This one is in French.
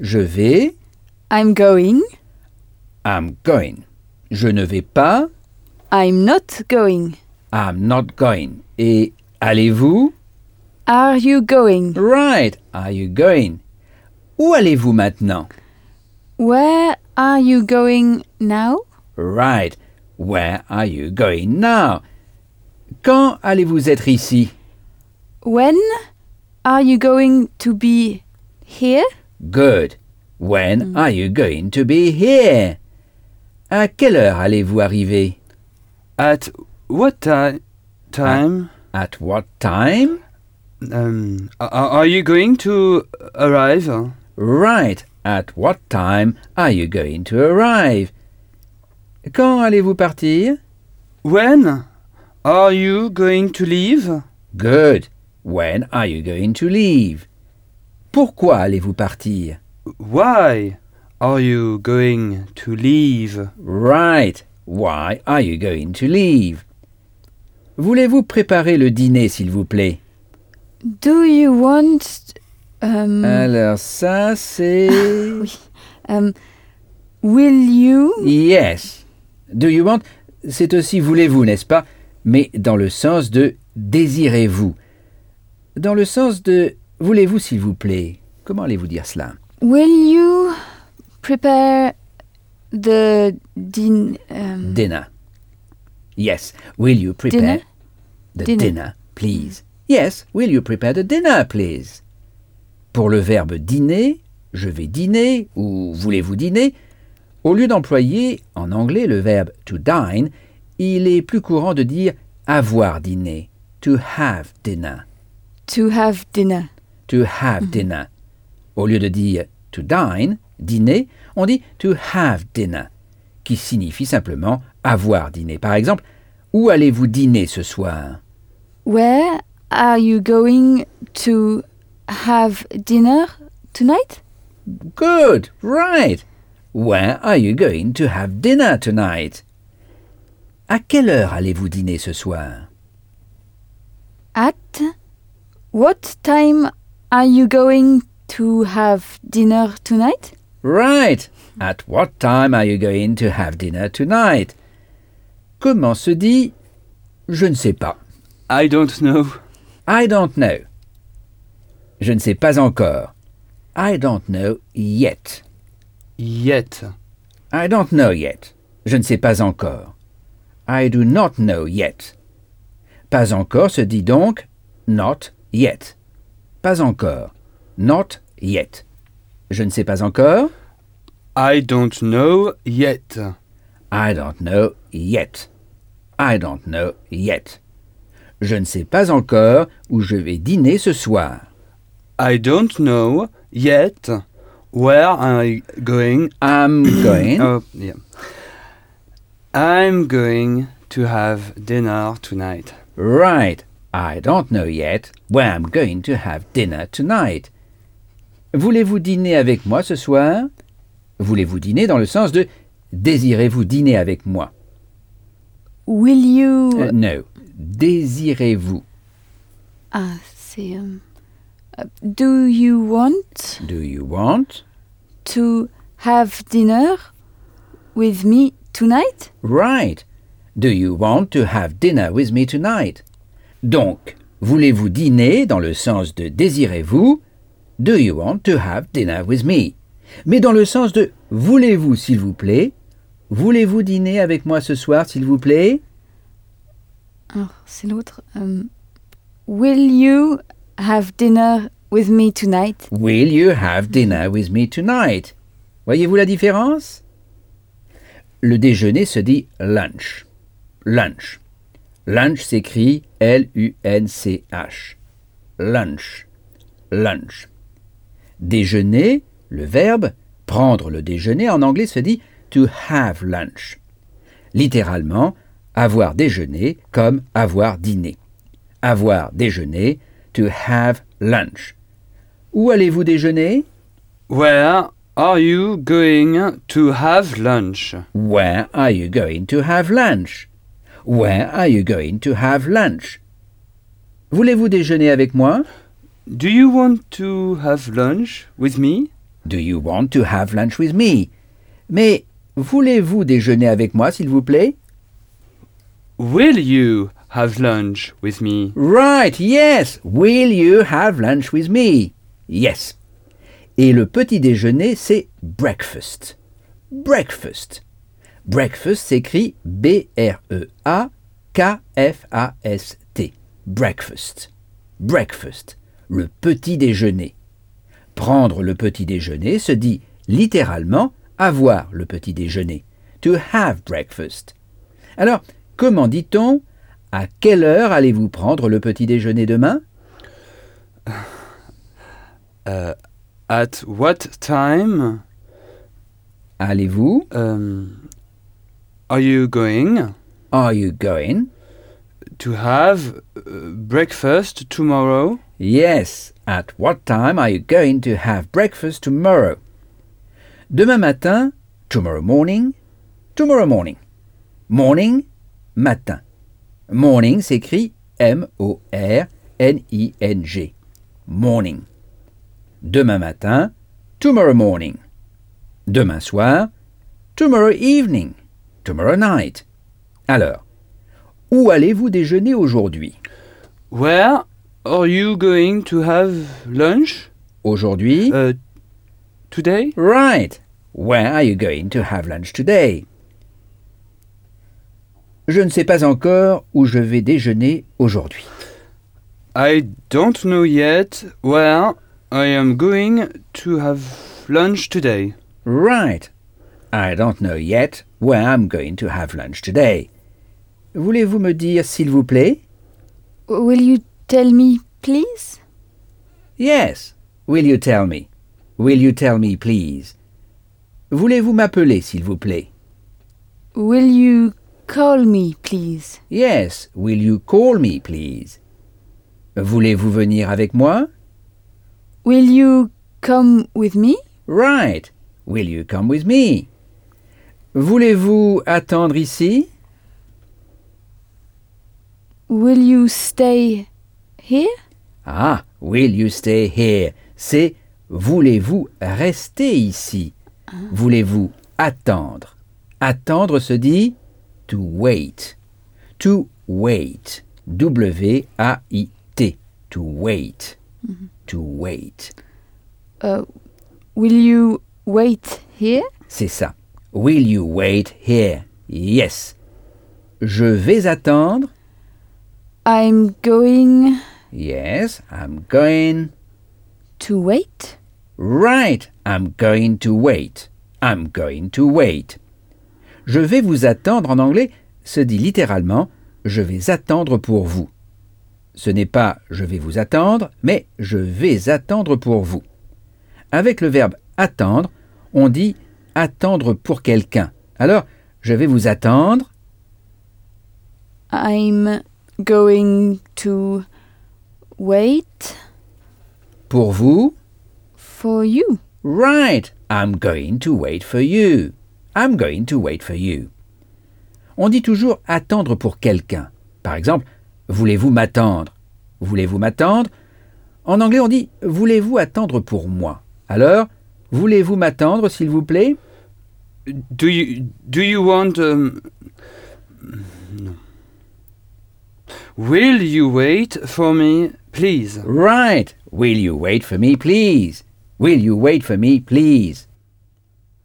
Je vais. I'm going. I'm going. Je ne vais pas. I'm not going. I'm not going. Et allez-vous? Are you going? Right. Are you going? Où allez-vous maintenant? Where are you going now? Right. Where are you going now? Quand allez-vous être ici? When are you going to be here? Good. When are you going to be here? À quelle heure allez-vous arriver? At what time? At what time? Are you going to arrive? Right. At what time are you going to arrive? Quand allez-vous partir? When are you going to leave? Good. When are you going to leave? Pourquoi allez-vous partir? Why are you going to leave? Right. Why are you going to leave? Voulez-vous préparer le dîner, s'il vous plaît? Do you want... Alors ça, c'est... oui. Will you... Yes. Do you want? C'est aussi voulez-vous, n'est-ce pas? Mais dans le sens de désirez-vous. Dans le sens de voulez-vous, s'il vous plaît. Comment allez-vous dire cela? Will you prepare the Dinner. Yes. Will you prepare dinner? the Dinner. dinner, please? Yes. Will you prepare the dinner, please? Pour le verbe dîner, je vais dîner ou voulez-vous dîner, au lieu d'employer en anglais le verbe to dine, il est plus courant de dire avoir dîné. To have dinner. To have dinner. To have dinner. Au lieu de dire to dine, dîner, on dit to have dinner, qui signifie simplement avoir dîné. Par exemple, où allez-vous dîner ce soir? Where are you going to have dinner tonight? Good, right. Where are you going to have dinner tonight? À quelle heure allez-vous dîner ce soir? At what time are you going to have dinner tonight? Right. At what time are you going to have dinner tonight? Comment se dit je ne sais pas? I don't know. I don't know. Je ne sais pas encore. I don't know yet. Yet. I don't know yet. Je ne sais pas encore. I do not know yet. Pas encore se dit donc not yet. Pas encore. Not yet. Je ne sais pas encore. I don't know yet. I don't know yet. I don't know yet. Je ne sais pas encore où je vais dîner ce soir. I don't know yet where I'm going. I'm going. Oh, yeah. I'm going to have dinner tonight. Right. I don't know yet where I'm going to have dinner tonight. Voulez-vous dîner avec moi ce soir? Voulez-vous dîner dans le sens de désirez-vous dîner avec moi? Will you... No. Désirez-vous? Ah, c'est... do you want Do you want? to have dinner with me tonight? Right. Do you want to have dinner with me tonight? Donc, voulez-vous dîner dans le sens de désirez-vous? Do you want to have dinner with me? Mais dans le sens de voulez-vous, s'il vous plaît? Voulez-vous dîner avec moi ce soir, s'il vous plaît? Ah, c'est l'autre. Will you have dinner with me tonight? Will you have dinner with me tonight? Voyez-vous la différence? Le déjeuner se dit lunch. Lunch. Lunch s'écrit L-U-N-C-H. Lunch. Lunch. Déjeuner, le verbe prendre le déjeuner en anglais se dit to have lunch. Littéralement, avoir déjeuné comme avoir dîné. Avoir déjeuné, to have lunch. Où allez-vous déjeuner? Where are you going to have lunch? Where are you going to have lunch? Where are you going to have lunch? Voulez-vous déjeuner avec moi? Do you want to have lunch with me? Do you want to have lunch with me? Mais voulez-vous déjeuner avec moi, s'il vous plaît? Will you have lunch with me? Right, yes. Will you have lunch with me? Yes. Et le petit déjeuner, c'est breakfast. Breakfast. Breakfast s'écrit B-R-E-A-K-F-A-S-T. Breakfast. Breakfast. Le petit déjeuner. Prendre le petit déjeuner se dit littéralement avoir le petit déjeuner. To have breakfast. Alors, comment dit-on? À quelle heure allez-vous prendre le petit déjeuner demain? At what time Allez-vous? are you going Are you going? to have breakfast tomorrow? Yes. At what time are you going to have breakfast tomorrow? Demain matin, tomorrow morning, tomorrow morning. Morning, matin. Morning s'écrit M-O-R-N-I-N-G. Morning. Demain matin, tomorrow morning. Demain soir, tomorrow evening, tomorrow night. Alors, où allez-vous déjeuner aujourd'hui? Where are you going to have lunch Aujourd'hui? today? Right. Where are you going to have lunch today? Je ne sais pas encore où je vais déjeuner aujourd'hui. I don't know yet where I am going to have lunch today. Right. I don't know yet where I'm going to have lunch today. Voulez-vous me dire s'il vous plaît? Will you tell me, please? Yes. Will you tell me? Will you tell me, please? Voulez-vous m'appeler, s'il vous plaît? Will you call me, please? Yes. Will you call me, please? Voulez-vous venir avec moi? Will you come with me? Right. Will you come with me? Voulez-vous attendre ici? Will you stay here? Ah, will you stay here? C'est voulez-vous rester ici? Voulez-vous attendre? Attendre se dit to wait. To wait. W-A-I-T. To wait. To wait. Will you wait here? C'est ça. Will you wait here? Yes. Je vais attendre. I'm going Yes, I'm going. to wait. Right, I'm going to wait. I'm going to wait. Je vais vous attendre en anglais se dit littéralement je vais attendre pour vous. Ce n'est pas je vais vous attendre, mais je vais attendre pour vous. Avec le verbe attendre, on dit attendre pour quelqu'un. Alors, je vais vous attendre. I'm going to wait Pour vous. for you. Right, I'm going to wait for you. I'm going to wait for you. On dit toujours attendre pour quelqu'un. Par exemple, voulez-vous m'attendre? Voulez-vous m'attendre? En anglais, on dit voulez-vous attendre pour moi? Alors, voulez-vous m'attendre, s'il vous plaît? Do you want no. Will you wait for me, please? Right. Will you wait for me, please? Will you wait for me, please?